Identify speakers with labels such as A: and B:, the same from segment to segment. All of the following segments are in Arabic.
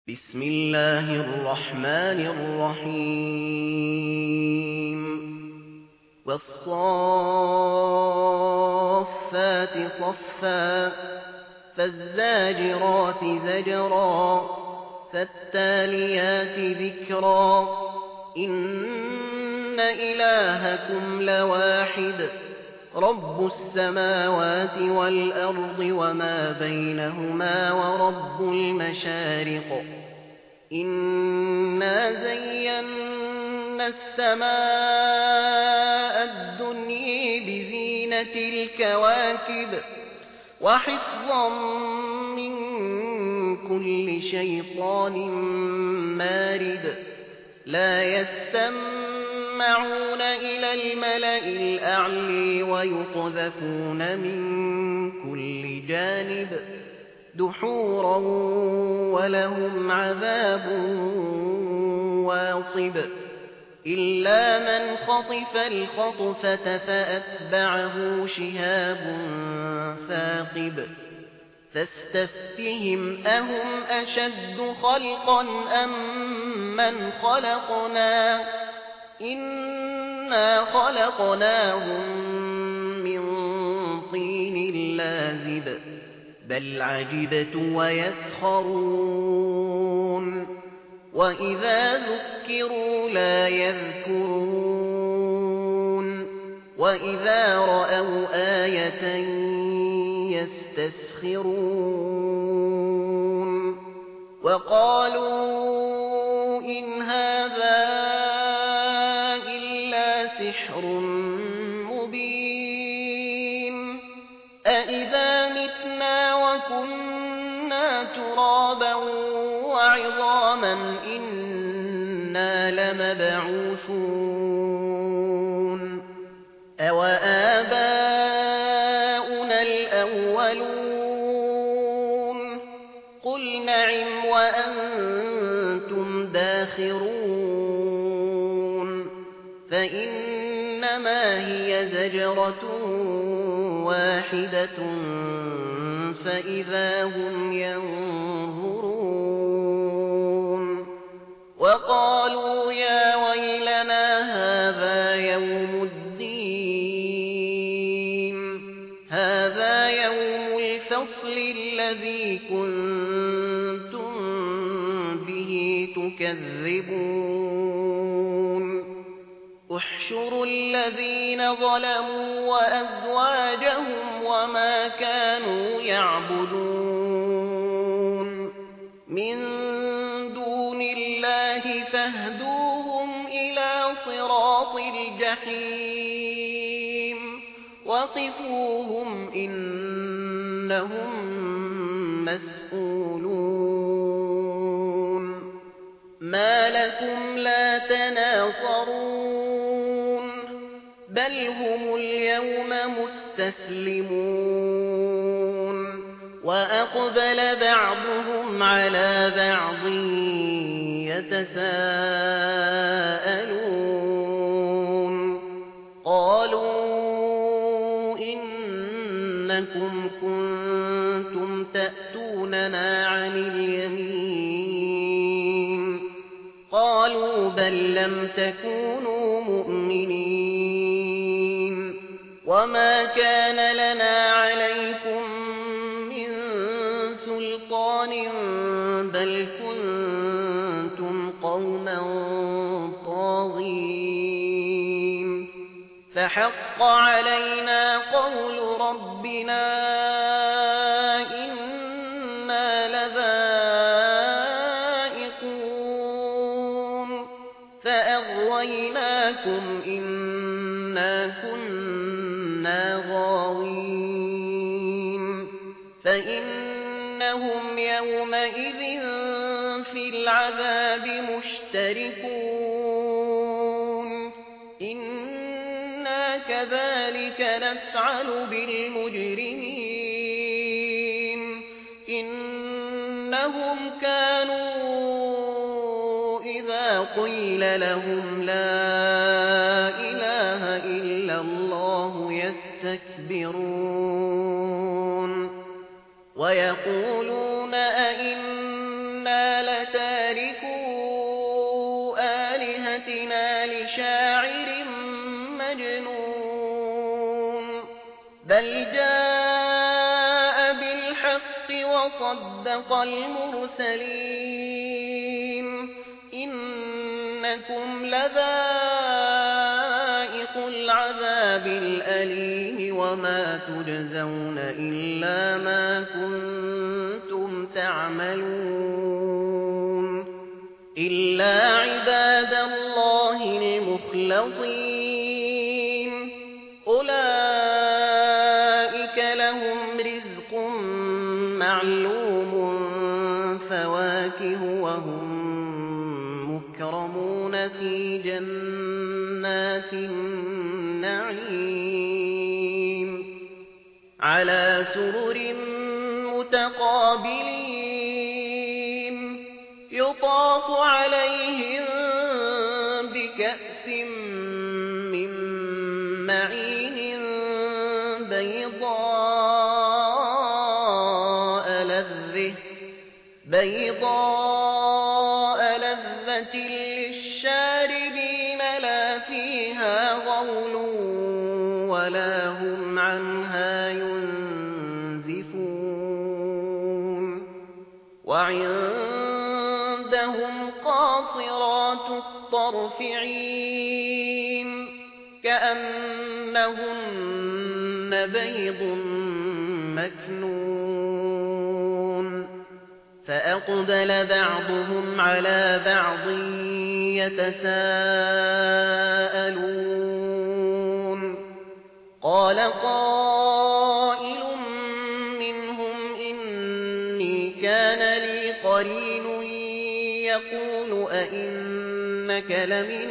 A: بسم الله الرحمن الرحيم والصافات صفا فالزاجرات زجرا فالتاليات ذكرا إن إلهكم لواحد رب السماوات والأرض وما بينهما ورب المشارق إنا زينا السماء الدنيا بزينة الكواكب وحفظا من كل شيطان مارد لا يستمعون إلى الملأ الأعلى ويقذفون من كل جانب دحورا ولهم عذاب واصب إلا من خطف الخطفة فأتبعه شهاب ثاقب فاستفتهم أهم أشد خلقا أم من خلقنا إنا خلقناهم من طين لازب بل عجبت ويسخرون وإذا ذكروا لا يذكرون وإذا رأوا آية يستسخرون وقالوا إن هذا إلا سحر مبين أإذا متنا وكنا ترابا وعظاما إنا لمبعوثون أوآباؤنا الأولون قل نعم وأنتم داخرون فإنما هي زجرة واحدة فإذا هم ينظرون وقالوا يا ويلنا هذا يوم الدين هذا يوم الفصل الذي كنتم به تكذبون احشروا الذين ظلموا وأزواجهم وما كانوا يعبدون من دون الله فاهدوهم إلى صراط الجحيم وقفوهم إنهم مسؤولون ما لكم لا تناصرون بل هم اليوم مستسلمون وأقبل بعضهم على بعض يتساءلون قالوا إنكم كنتم تأتوننا عن اليمين قالوا بل لم تكونوا مؤمنين وما كان لنا عليكم من سلطان بل كنتم قوما طاغين فحق علينا قول ربنا إنا لذائقون فأغويناكم إنا كنا غاوين فإنهم يومئذ في العذاب مشتركون إنا كذلك نفعل بالمجرمين إنهم كانوا إذا قيل لهم لا إله إلا الله يستكبرون ويقولون أئنا لتاركو بأيديتنا لشاعر مجنون بل جاء بالحق وصدق المرسلين إنكم لذائق العذاب الأليم وما تجزون إلا ما كنتم تعملون إلا عباد الله المخلصين أولئك لهم رزق معلوم فواكه وهم مكرمون في جنات النعيم على سرر متقابلين يطاف عليهم بكأس من معين بيضاء لذة للشاربين لا فيها غول ولا هم عنها ينزفون وعندهم قاصرات الطرف عين كأنهن بيض مكنون فأقبل بعضهم على بعض يتساءلون قال قائل منهم إني كان لي قرين يقول أئنك لمن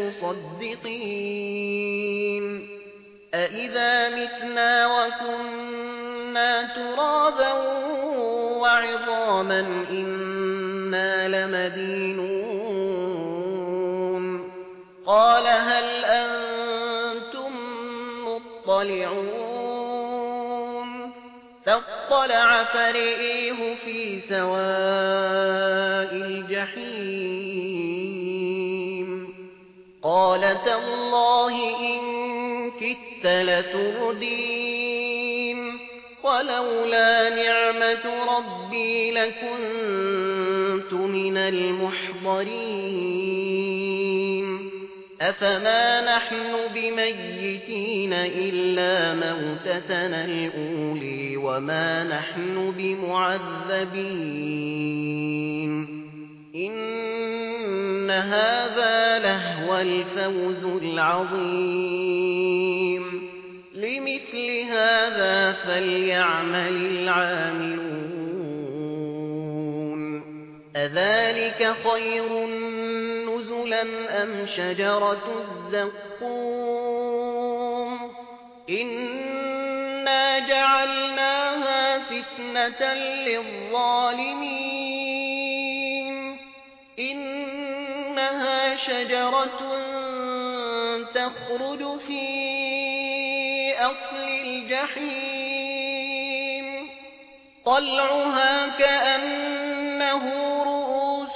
A: المصدقين أئذا متنا وكنا ترابا وعظاما إنا لمدينون قال هل أنتم مطلعون فاطلع فرئيه في سواء الجحيم قال تالله إن كدت لتردين ولولا نعمة ربي لكنت من المحضرين أفما نحن بميتين إلا موتتنا الأولي وما نحن بمعذبين إن هذا لهو الفوز العظيم لمثل هذا فليعمل العاملون أذلك خير نزلا أم شجرة الزقوم إنا جعلناها فتنة للظالمين إنها شجرة تخرج في أصل الجحيم طلعها كأنه رؤوس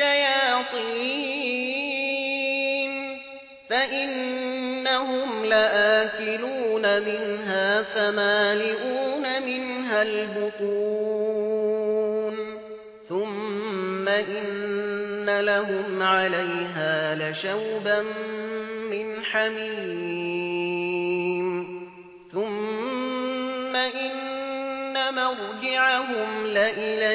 A: الشياطين فإنهم لآكلون منها فمالئون منها البطون ثم إن لهم عليها لشوبا من حميم ثم إن مرجعهم لإلى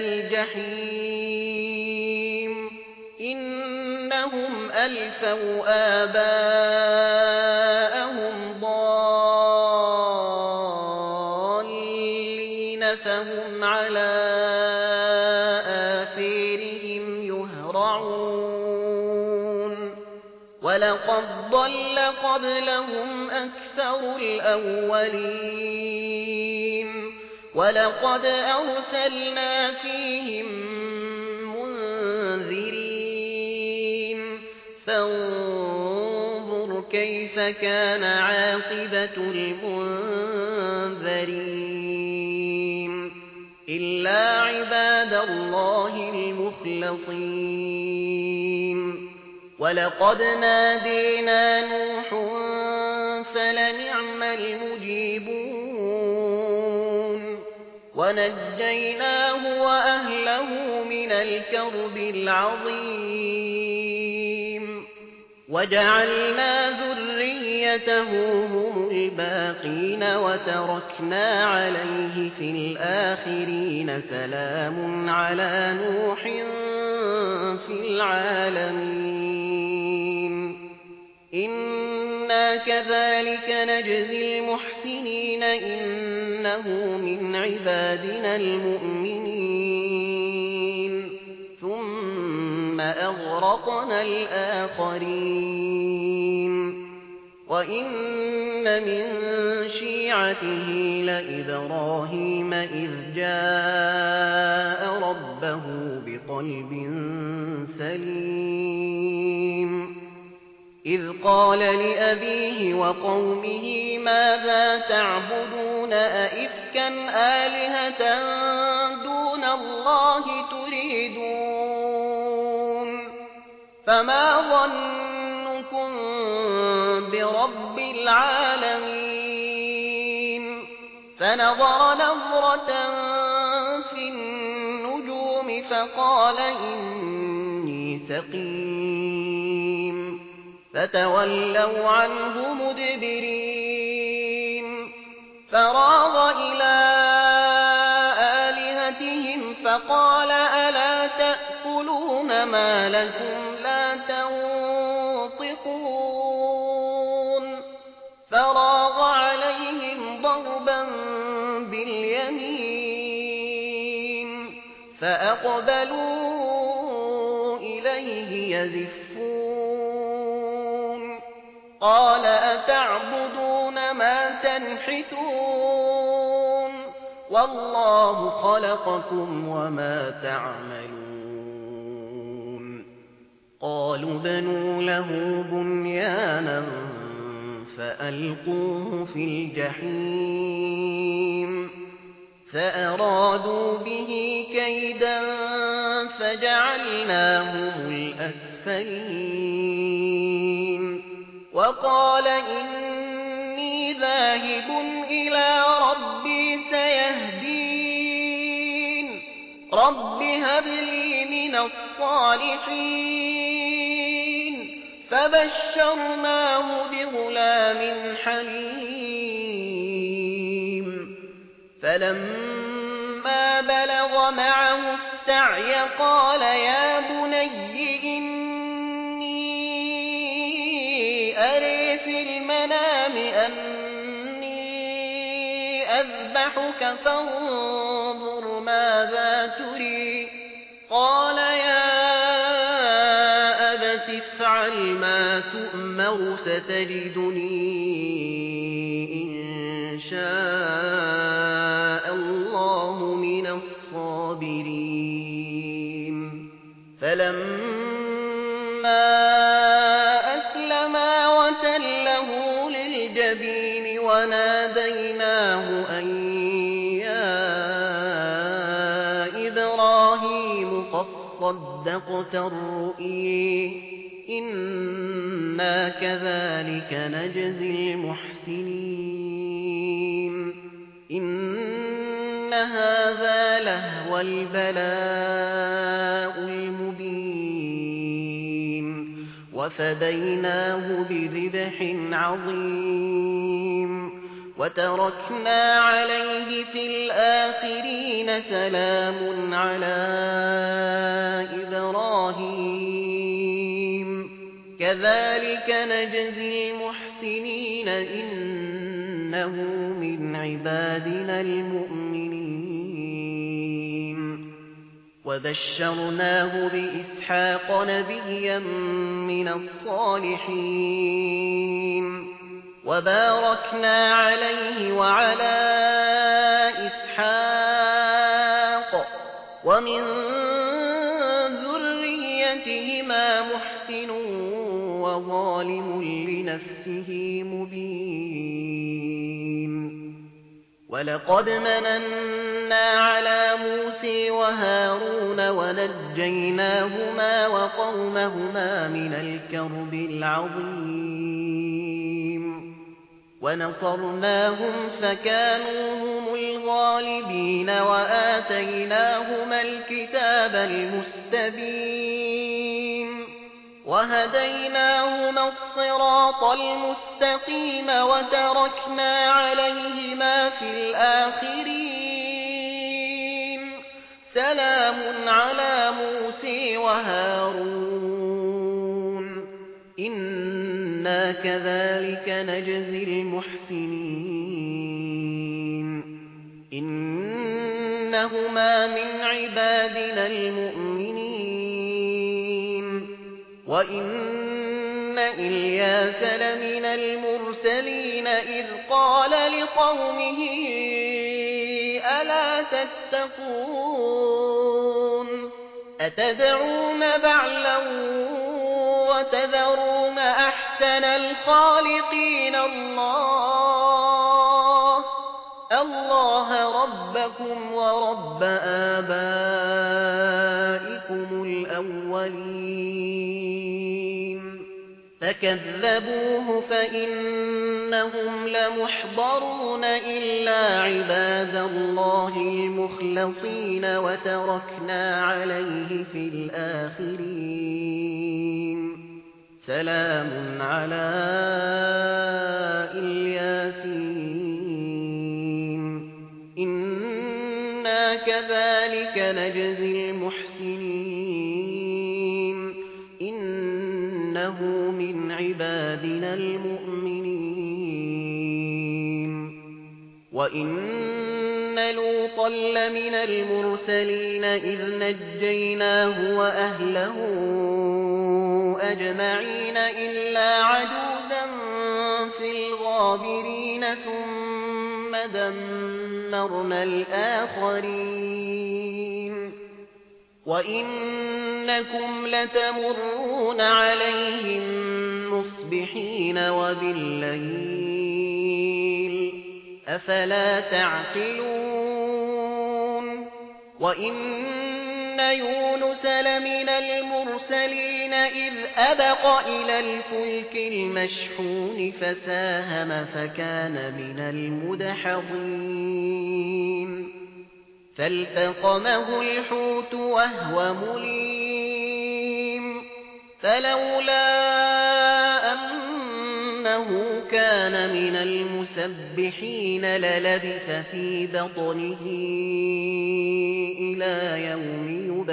A: الجحيم إنهم ألفوا آباءهم ضالين فهم على آثارهم يهرعون ولقد ضل قبلهم أكثر الأولين ولقد أرسلنا فيهم منذرين فانظر كيف كان عاقبة المنذرين إلا عباد الله المخلصين ولقد نادينا نوح فلنعم المجيبون ونجيناه وأهله من الكرب العظيم وجعلنا ذريته هم الباقين وتركنا عليه في الآخرين سلام على نوح في العالمين إنا كذلك نجزي المحسنين إنه من عبادنا المؤمنين ثم أغرقنا الآخرين وإن من شيعته لإبراهيم إذ جاء ربه بقلب سليم إذ قال لأبيه وقومه ماذا تعبدون أئفكا آلهة دون الله تريدون فما ظنكم برب العالمين فنظر نظرة في النجوم فقال إني سقيم فتولوا عنه مدبرين فراغ إلى آلهتهم فقال ألا تأكلون ما لكم لا تنطقون فراغ عليهم ضربا باليمين فأقبلوا إليه يزفون قال أتعبدون ما تنحتون والله خلقكم وما تعملون قالوا بنوا له بنيانا فألقوه في الجحيم فأرادوا به كيدا فجعلناهم الأسفلين وقال إني ذاهب إلى ربي سيهدين رب هب لي من الصالحين فبشرناه بغلام حليم فلما بلغ معه السعي قال يا بني إني أرى في المنام أني أذبحك فانظر ماذا تري قال يا أبت افعل ما تؤمر ستجدني إن شاء الله من الصابرين فلما أسلما وتله للجبين وناديناه أن يا إبراهيم قد صدقت الرؤيا إنا كذلك نجزي المحسنين إن هذا لهو البلاء المبين وفديناه بذبح عظيم وتركنا عليه في الآخرين سلام على إبراهيم كذلك نجزي المحسنين إنه من عبادنا المؤمنين وبشرناه بإسحاق نبيا من الصالحين وباركنا عليه وعلى إسحاق ومن ذريتهما محسن وظالم لنفسه مبين ولقد مننا على موسى وهارون ونجيناهما وقومهما من الكرب العظيم ونصرناهم فكانوا هم الغالبين وآتيناهما الكتاب المستبين وهديناهما الصراط المستقيم وتركنا عليهما في الآخرين سلام على موسى وهارون إنا كذلك نجزي المحسنين إنهما من عبادنا المؤمنين وإن إلياس لمن المرسلين إذ قال لقومه ألا تتقون أتدعون بعلا وتذرون أحسن الخالقين الله ربكم ورب آبائكم الأولين فكذبوه فإنهم لمحضرون إلا عباد الله المخلصين وتركنا عليه في الآخرين سلام على الياسين إنا كذلك نجزي المحسنين إنه من عبادنا المؤمنين وإن لوطا لمن المرسلين إذ نجيناه وأهله أجمعين إلا عجوزا في الغابرين ثم دمرنا الآخرين وإنكم لتمرون عليهم مصبحين وبالليل أفلا تعقلون وإن يونس لمن المرسلين إذ أبق إلى الفلك المشحون فساهم فكان من المدحضين فالتقمه الحوت وهو مليم فلولا أنه كان من المسبحين للبث في بطنه إلى يوم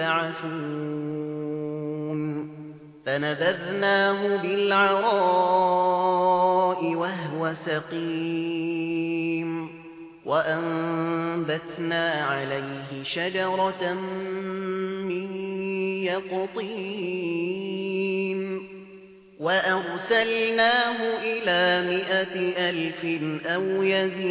A: يبعثون فنبذناه بالعراء وهو سقيم وأنبتنا عليه شجرة من يقطين وأرسلناه إلى 100,000 أو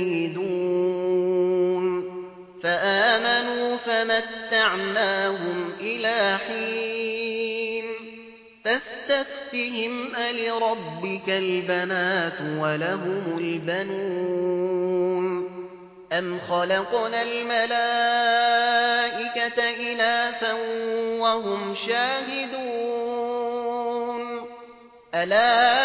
A: يزيدون فآمنوا فمتعناهم إلى حين فاستفتهم ألربك البنات ولهم البنون أم خلقنا الملائكة إناثا وهم شاهدون ألا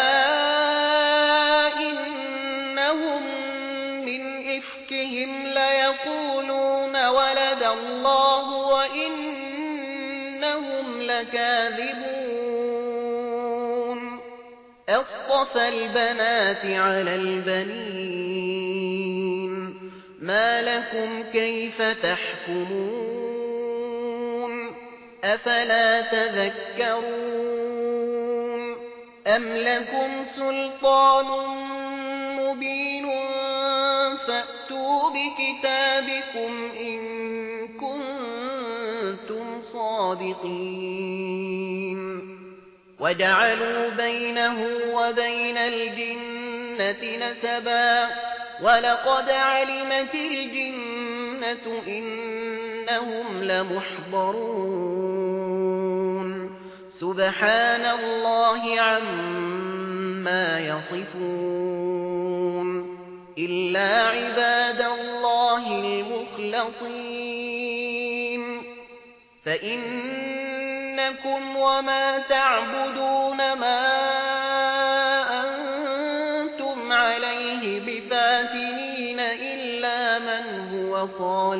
A: إنهم من إفكهم ليقولون ولد الله وإنهم لكاذبون أصطفى البنات على البنين ما لكم كيف تحكمون أفلا تذكرون أم لكم سلطان مبين فأتوا بكتابكم إن كنتم صادقين وجعلوا بينه وبين الجنة نسبا ولقد علمت الجنة إنهم لمحضرون سبحان الله عما يصفون إلا عباد الله المخلصين فإنكم وما تعبدون ما أنتم عليه بفاتنين إلا من هو صال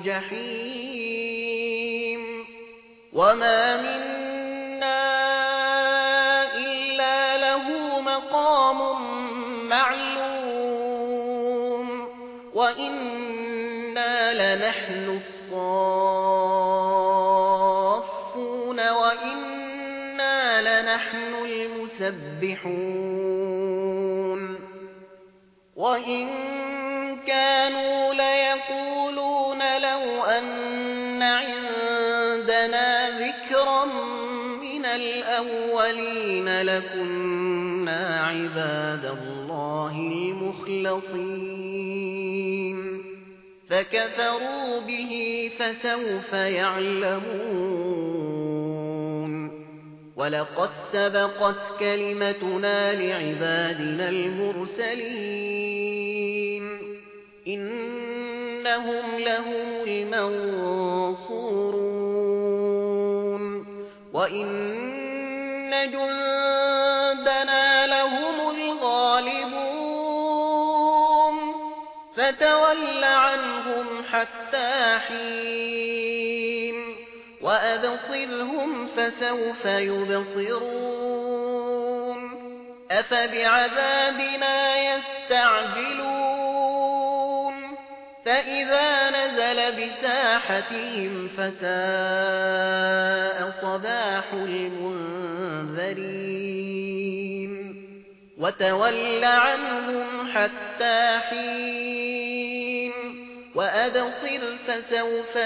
A: الجحيم وما منا إلا له مقام معلوم وإنا لنحن الصافون وإنا لنحن المسبحون وإن كانوا ليقولون لو أن عندنا ذكرا من الأولين لكنا عباد الله المخلصين فكفروا به فسوف يعلمون ولقد سبقت كلمتنا لعبادنا المرسلين إنهم لهم المنصورون وإن جندنا لهم الغالبون فتول عنهم حتى حين وأبصرهم فسوف يبصرون أفبعذابنا يستعجلون فإذا نزل بساحتهم فساء صباح المنذرين وتول عنهم حتى حين وأبصر فسوف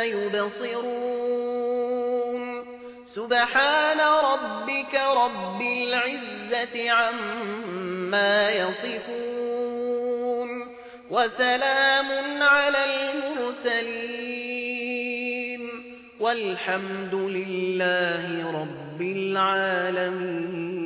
A: يبصرون سبحان ربك رب العزة عما يصفون وسلام على المرسلين والحمد لله رب العالمين.